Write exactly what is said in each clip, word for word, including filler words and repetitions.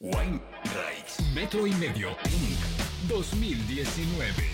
Wine Rights. Metro y Medio Inc. dos mil diecinueve.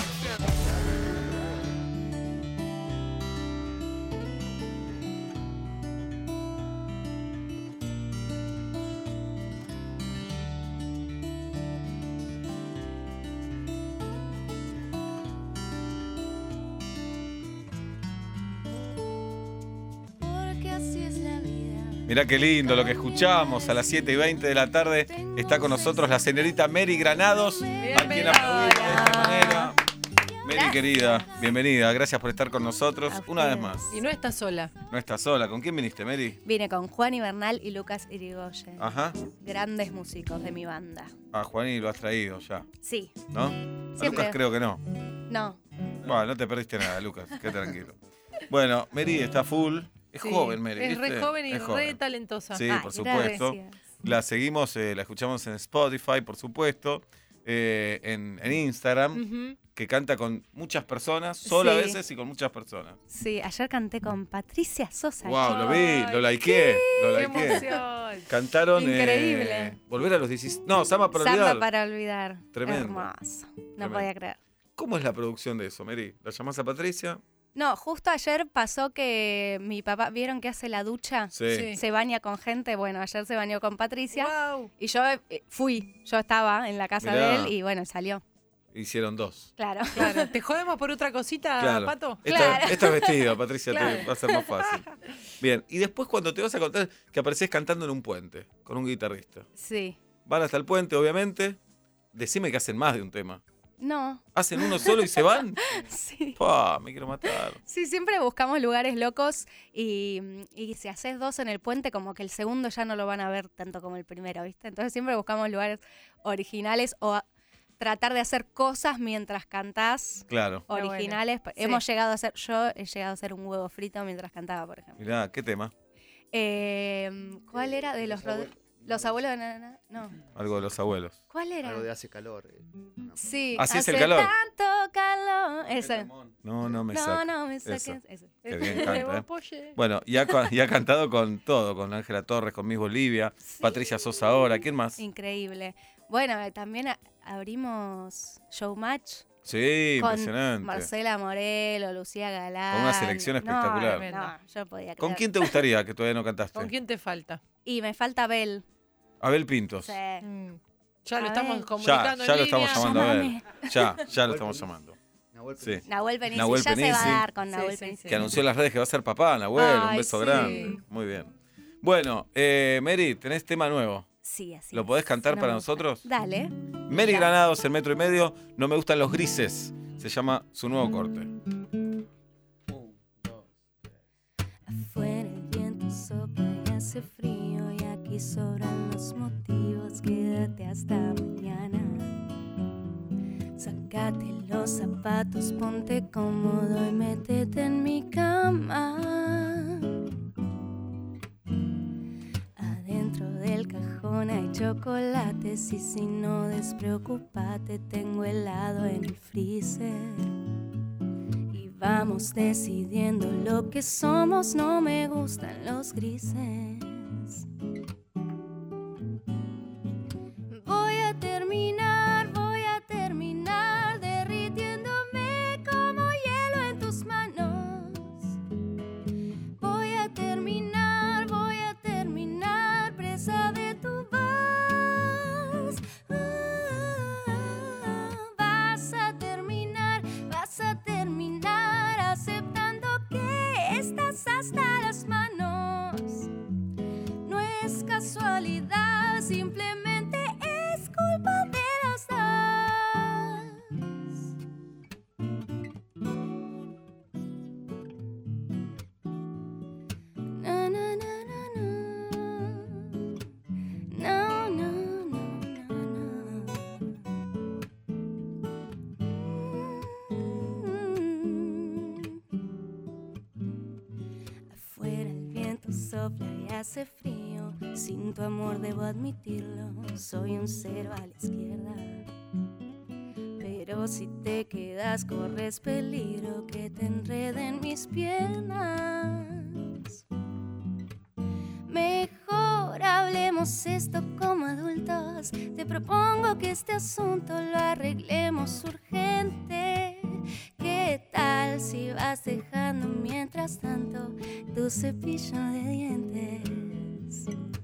Mirá qué lindo lo que escuchamos a las siete y veinte de la tarde. Está con nosotros la señorita Mary Granados, a quien aplaudir de esta manera. Mary, querida, bienvenida. Gracias por estar con nosotros una vez más. Y no estás sola. No estás sola. ¿Con quién viniste, Mary? Vine con Juan Bernal y Lucas Irigoyen. Ajá. Grandes músicos de mi banda. Ah, Juaní lo has traído ya. Sí. ¿No? A Siempre. Lucas creo que no. No. Bueno, no te perdiste nada, Lucas. Qué tranquilo. Bueno, Mary está full. Es Sí, joven, Mary. Es ¿viste? re joven y Es re joven. talentosa. Sí, Ay, por supuesto. gracias. La seguimos, eh, la escuchamos en Spotify, por supuesto. Eh, en, en Instagram, Ujú. que canta con muchas personas, sola Sí. a veces y con muchas personas. Sí, ayer canté con Patricia Sosa. Wow, lo vi, Ay, lo likeé, lo ¡Qué likeé. emoción! Cantaron eh, Increíble. Volver a los dieciséis. No, Samba para Samba olvidar. para olvidar. Tremendo. Hermoso. No Tremendo. podía creer. ¿Cómo es la producción de eso, Mary? ¿La llamás a Patricia? No, justo ayer pasó que mi papá, ¿vieron que hace la ducha? Sí. Sí. Se baña con gente. Bueno, ayer se bañó con Patricia. Wow. Y yo eh, fui. Yo estaba en la casa Mirá. de él y bueno, salió. Hicieron dos. Claro. Claro. ¿Te jodemos por otra cosita, Claro. Pato? Esta, Claro. esta es vestida, Patricia, te Claro. va a ser más fácil. Bien, y después cuando te vas a contar que apareces cantando en un puente con un guitarrista. Sí. Van hasta el puente, obviamente. Decime que hacen más de un tema. No. ¿Hacen uno solo y se van? Sí. ¡Pah! Me quiero matar. Sí, siempre buscamos lugares locos y, y si haces dos en el puente, como que el segundo ya no lo van a ver tanto como el primero, ¿viste? Entonces siempre buscamos lugares originales o a- tratar de hacer cosas mientras cantás Claro. Qué bueno. originales. Sí. Hemos llegado a hacer, yo he llegado a hacer un huevo frito mientras cantaba, por ejemplo. Mirá, ¿qué tema? Eh, ¿Cuál era? De los, Rod- los abuelos de Nana. No. Algo de los abuelos. ¿Cuál era? Algo de hace calor. eh. No. Sí. Así es el hace calor. Tanto calor. Ese. No, no me No, saques. no me saques. Eso. Ese. Qué bien canta, ¿eh? Polle. Bueno, y ha, ca- y ha cantado con todo, con Ángela Torres, con Miss Bolivia, Sí. Patricia Sosa ahora, ¿quién más? Increíble. Bueno, eh, también a- abrimos Showmatch Sí, con impresionante. Marcela Morelo, Lucía Galán. Con una selección espectacular. No, no, yo podía creer. ¿Con quién te gustaría que todavía no cantaste? ¿Con quién te falta? Y me falta Bel. Abel Pintos. Sí. Mm. Ya A lo estamos ver. Ya, comunicando ya en lo estamos línea. llamando a Abel. Llámame. Ya, ya lo estamos llamando. Nahuel Sí. Penici. Nahuel Penici, Nahuel ya se va Penici. a dar con Sí, Nahuel sí, Penici. sí. Que anunció en las redes que va a ser papá, Nahuel. Un Ay, beso sí. grande. Muy bien. Bueno, eh, Mary, tenés tema nuevo. Sí, así ¿Lo es. podés cantar No para me gusta. nosotros? Dale. Mary Ya. Granados, el metro y medio. No me gustan los grises. Se llama su nuevo corte. Afuera el viento sopla y hace frío y aquí sobran los motivos. Quédate hasta mañana. Sácate los zapatos, ponte cómodo y métete en mi cama. Adentro del cajón hay chocolates y si no despreocúpate tengo helado en el freezer. Y vamos decidiendo lo que somos, no me gustan los grises. Voy a terminar, voy a terminar derritiéndome como hielo en tus manos. Voy a terminar, voy a terminar presa de tu voz. Ah, vas a terminar, vas a terminar aceptando que estás hasta las manos. No es casualidad, simplemente es culpa de los dos. Na, na, na, na, na. No, no, no, no, no. Afuera el viento sopla y hace frío. Sin tu amor debo admitirlo. Soy un cero a la izquierda. Pero si te quedas corres peligro que te enreden mis piernas. Mejor hablemos esto como adultos. voz. Te propongo que este asunto lo arreglemos urgente. ¿Qué tal si vas dejando mientras tanto tu cepillo de dientes?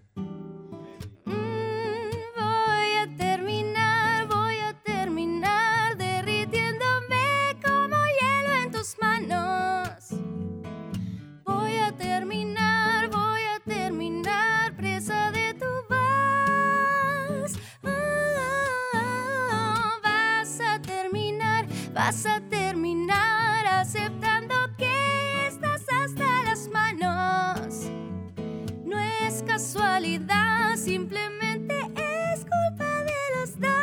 Mm, voy a terminar, voy a terminar derritiéndome como hielo en tus manos. Voy a terminar, voy a terminar presa de tu voz. Oh, vas a terminar, vas a terminar aceptando que estás hasta las manos. No es casualidad, simplemente es culpa de los dos.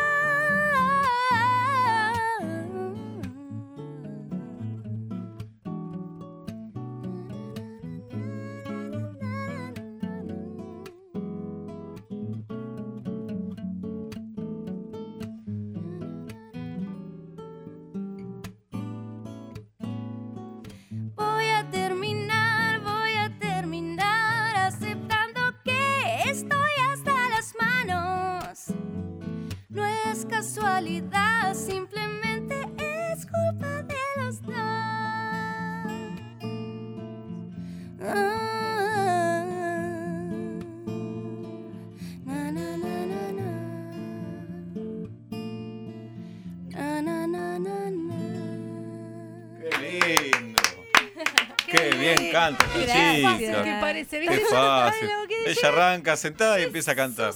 Voy a terminar, voy a terminar aceptando que estoy hasta las manos. No es casualidad, simplemente es culpa de los dos. Ah, na, na, na, na, na. Na, na, na, na, na. ¡Qué lindo! ¡Qué bien canta esta Gracias. chica! ¿Qué parece? ¡Qué ¿Viste? fácil! Ay, lo que Ella arranca sentada y empieza a cantar.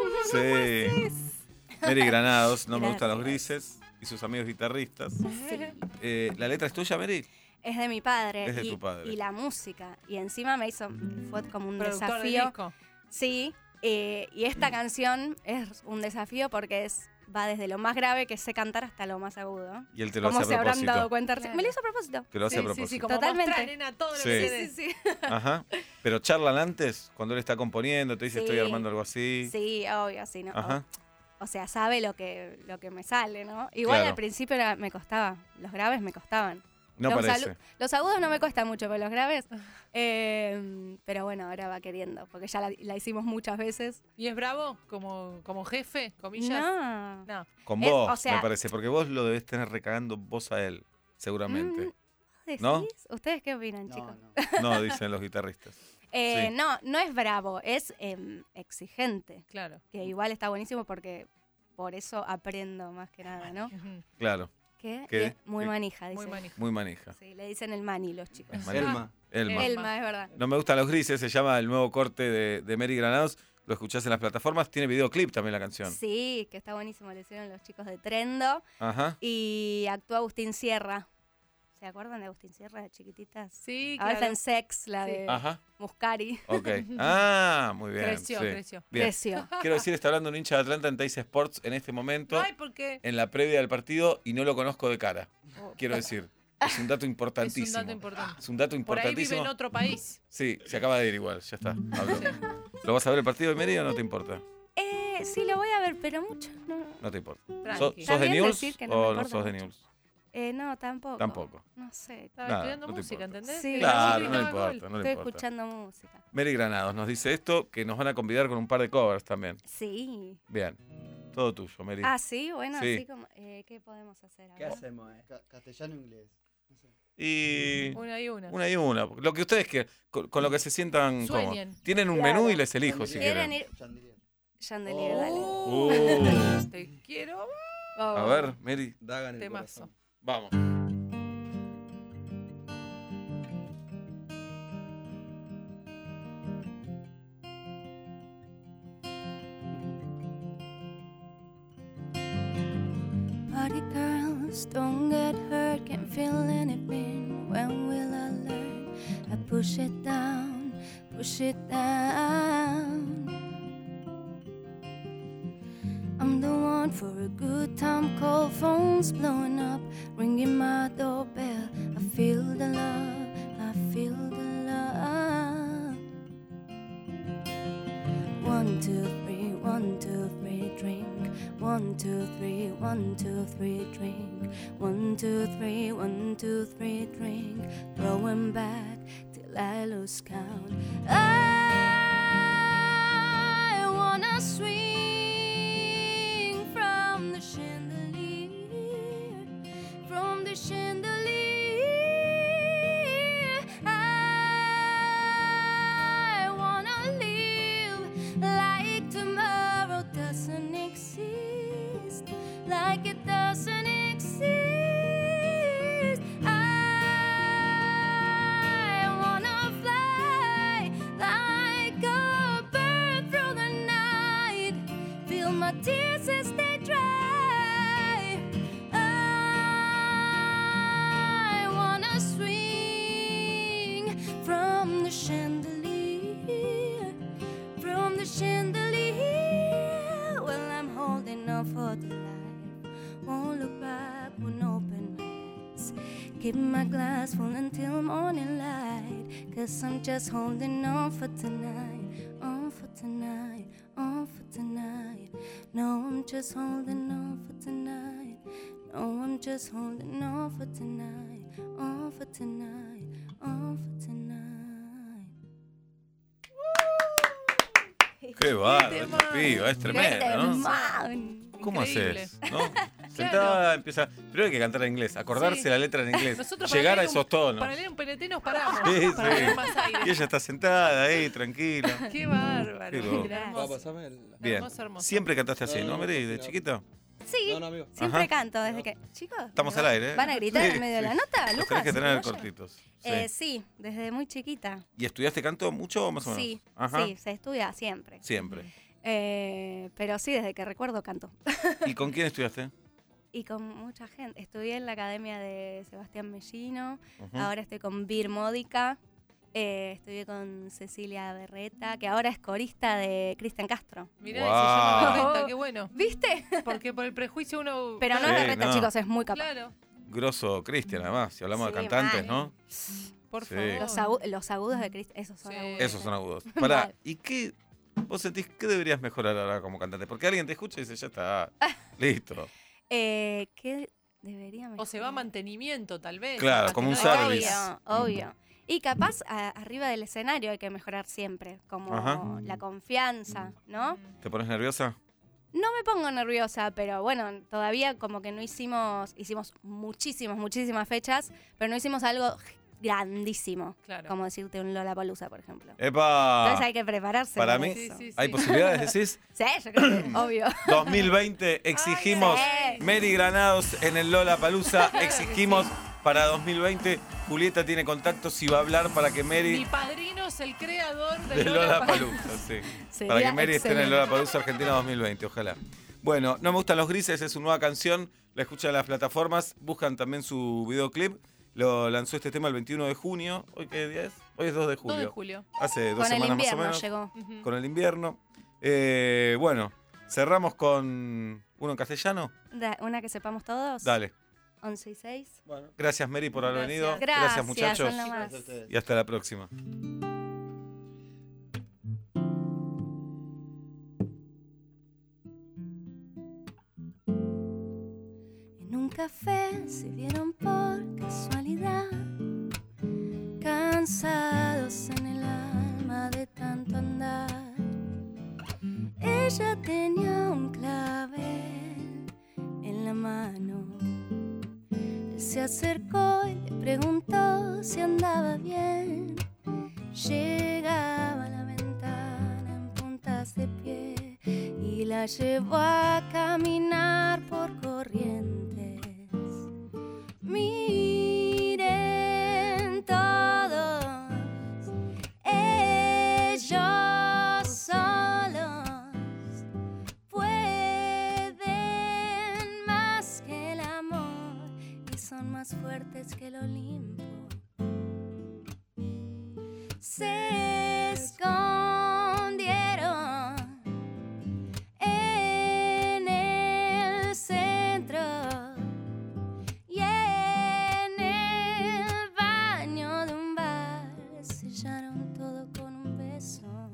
Sí. Mary Granados, no me gustan los grises, y sus amigos guitarristas. Eh, ¿La letra es tuya, Mary? Es de mi padre. Es de y, tu padre. Y la música. Y encima me hizo, fue como un Productor del desafío. disco. Sí, eh, y esta canción es un desafío porque es va desde lo más grave que sé cantar hasta lo más agudo. Y él te lo ¿Cómo hace se a habrán propósito. dado cuenta? Claro. Me lo hizo a propósito. Te lo hace Sí, a sí, propósito. sí, como Totalmente. mostrar, nena, todo lo Sí. que Sí, tenés. sí, sí. Ajá. Pero charlan antes, cuando él está componiendo, te dice Sí. estoy armando algo así. Sí, obvio, sí, ¿no? Ajá. O sea, sabe lo que, lo que me sale, ¿no? Igual Claro. al principio era- me costaba. Los graves me costaban. No los, parece. alu- los agudos no me cuesta mucho, pero los graves. eh, pero bueno, ahora va queriendo, porque ya la, la hicimos muchas veces. ¿Y es bravo como, como jefe, comillas? No. No. Con Es- vos, o sea- me parece, porque vos lo debés tener recagando vos a él, seguramente. Mm, ¿decís? ¿No? ¿Ustedes qué opinan, No, chicos? no. No, dicen los guitarristas. Eh, Sí. No, no es bravo, es em, exigente. Claro. Que igual está buenísimo porque por eso aprendo más que nada, ¿no? Ujú. Claro, ¿Qué? ¿Qué? Eh, Muy ¿Qué? manija, dice. Muy manija. muy manija. Sí, le dicen el mani los chicos. Es manija. Elma. Elma. Elma, es verdad. No me gustan los grises, se llama el nuevo corte de, de Mary Granados. Lo escuchás en las plataformas. Tiene videoclip también la canción. Sí, que está buenísimo, le hicieron los chicos de Trendo. Ajá. Y actúa Agustín Sierra. ¿Se acuerdan de Agustín Sierra de chiquititas? Sí, Ahora está claro. en Sex, la Sí. de Ajá. Muscari. Ok. Ah, muy bien. Creció, sí. creció. Bien. Creció. Quiero decir, está hablando un hincha de Atlanta en Teis Sports en este momento, Ay, ¿por qué? en la previa del partido, y no lo conozco de cara. Oh. Quiero decir, es un dato Es importantísimo. un dato importante. Es un dato Por ahí vive importantísimo. en otro país. Sí, se acaba de ir igual, ya está. Habló. Sí. ¿Lo vas a ver el partido de Mary o no te importa? Eh, sí, lo voy a ver, pero mucho no. No te importa. Tranqui. ¿Sos, Está sos de bien News decir que no me o no importa sos de mucho. News? Eh, no, tampoco. Tampoco. No sé. Estaba Nada, estudiando no te música, importa. ¿entendés? Sí. Que Claro, la no música le gritaba importa, gol. no le Estoy importa. escuchando música. Mary Granados nos dice esto, que nos van a convidar con un par de covers también. Sí. Bien. Todo tuyo, Mary. Ah, sí, bueno, Sí. así como. Eh, ¿Qué podemos hacer ¿Qué ahora? hacemos? eh? Ca- castellano inglés. No sé. Y Una y una. una y una. Lo que ustedes quieran, con, con lo que se sientan cómodos. Sueñen. Tienen un Claro. menú y les elijo si Chandelier. quieren. ¿Quieren ir? Chandelier. Chandelier, Oh, Uh. Te quiero. dale. A ver, Mary, Dagan el Temazo. corazón. vamos. Party girls, don't get hurt, can't feel anything. When will I learn? I push it down, push it down. I'm the one for a good time, call phones blowing up, ringing my doorbell. I feel the love, I feel the love. One, two, three, one, two, three, drink. One, two, three, one, two, three, drink. One, two, three, one, two, three, drink. Throwing back till I lose count. I wanna swing like it doesn't exist. I wanna fly like a bird through the night, feel my tears as they dry. I wanna swing from the chandelier, from the chandelier. Well, I'm holding on for the light, won't look back, won't open my eyes. Keep my glass full until morning light, 'cause I'm just holding on for tonight, on for tonight, on for tonight. No, I'm just holding on for tonight. No, I'm just holding on for tonight, on for tonight, on for tonight. Qué bárbaro, temón. esta piba, es tremenda, ¿no? Temón. ¿Cómo Increíble. haces? ¿No? Sentada, empieza. Primero hay que cantar en inglés, acordarse Sí. la letra en inglés, Nosotros para llegar a leer un- esos tonos. Para leer un P N T nos paramos. Sí, para sí. leer más aire. Y ella está sentada ahí, tranquila. Qué bárbaro. Qué loco. Va, Hermoso. pasame el... Bien. Hermoso, hermoso. Siempre cantaste así, No, ¿no, no, Mary? sí, ¿De no. chiquita? Sí, No, no, amigo. siempre Ajá. canto desde que... Chicos, Estamos ¿no? al aire, ¿eh? ¿Van a gritar Sí, en medio de sí. la nota, Los Lucas? tenés que tener uruguayo? cortitos. Sí. Eh, sí, desde muy chiquita. ¿Y estudiaste canto mucho o más o menos? Sí, Ajá. sí, se estudia siempre. Siempre. Eh, pero sí, desde que recuerdo canto. ¿Y con quién estudiaste? Y con mucha gente. Estudié en la academia de Sebastián Mellino. Ujú. Ahora estoy con Bir Módica. Eh, estudié con Cecilia Berreta, que ahora es corista de Cristian Castro. Mirá, Guau. y se llama Berreta, qué bueno. ¿Viste? Porque por el prejuicio uno. Pero no Sí, es Berreta, no. chicos, es muy capaz. Claro, Grosso Cristian, además, si hablamos de Sí, cantantes, mal. ¿no? por Sí. favor. Los, agu- los agudos de Cristian, esos son Sí. agudos. Esos son agudos. Pará, Mal. ¿y qué vos sentís que deberías mejorar ahora como cantante? Porque alguien te escucha y dice, ya está, listo. Eh, ¿Qué debería mejorar? O se va a mantenimiento, tal vez. Claro, capaz como que un no hay- service. Obvio, obvio. Y capaz a- arriba del escenario hay que mejorar siempre, como Ajá. la confianza, ¿no? ¿Te pones nerviosa? No me pongo nerviosa, pero bueno, todavía como que no hicimos, hicimos muchísimas, muchísimas fechas, pero no hicimos algo grandísimo, Claro. como decirte un Lollapalooza, por ejemplo. ¡Epa! Entonces hay que prepararse Para para mí- eso. Sí, sí, ¿Hay sí. posibilidades, decís? Sí, yo creo que, obvio. dos mil veinte exigimos Ay, sí. Mary Granados en el Lollapalooza, exigimos para dos mil veinte. Julieta tiene contactos y va a hablar para que Mi Mary padrino es el creador de de Lola Lollapalooza, sí. Sería Para que Mary esté en el excelente. Lollapalooza Argentina dos mil veinte, ojalá. Bueno, No me gustan los grises, es su nueva canción, la escuchan en las plataformas, buscan también su videoclip. Lo lanzó este tema el veintiuno de junio. ¿Hoy qué día es? Hoy es dos de julio. dos de julio. Hace dos Con el semanas más o invierno menos. llegó. Ujú. Con el invierno. Eh, bueno, cerramos con uno en castellano. Da- Una que sepamos todos. Dale. once y seis. Bueno, Gracias, Mary, por haber Gracias. venido. Gracias, muchachos. son lo más. gracias a ustedes. Y hasta la próxima. En un café se vieron por casualidad, cansados en el alma de tanto andar. Ella tenía un clavel en la mano. Él se acercó y le preguntó si andaba bien. Llegaba a la ventana en puntas de pie y la llevó a caminar por corrientes. Miren todos, ellos solos pueden más que el amor y son más fuertes que el Olimpo. Se escondieron en el centro y en el baño de un bar sellaron todo con un beso.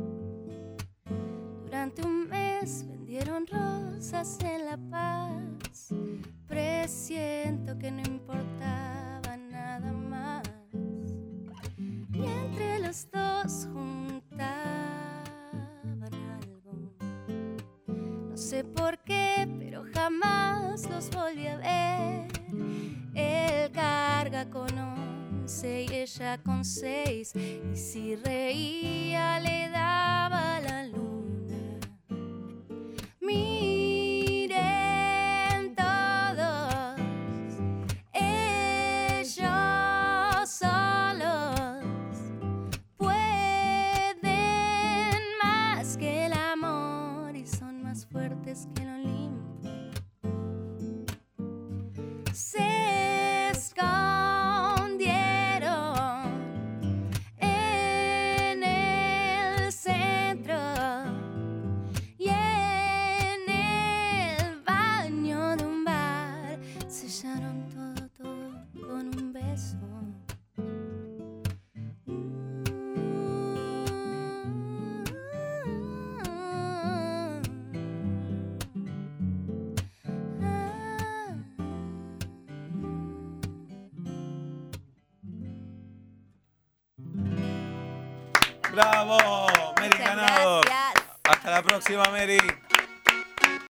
Durante un mes vendieron rosas en La Paz. Presiento que no importaba nada más. Y entre los dos juntaban algo. No sé por qué, pero jamás los volví a ver. Él carga con once y ella con seis. Y si reía le daba la luna. Miren más fuertes que el Olimpo. Se escondieron en el centro y en el baño de un bar. Sellaron todo, todo con un beso. ¡Bravo! Mary Muchas Granados. gracias. Hasta la próxima, Mary.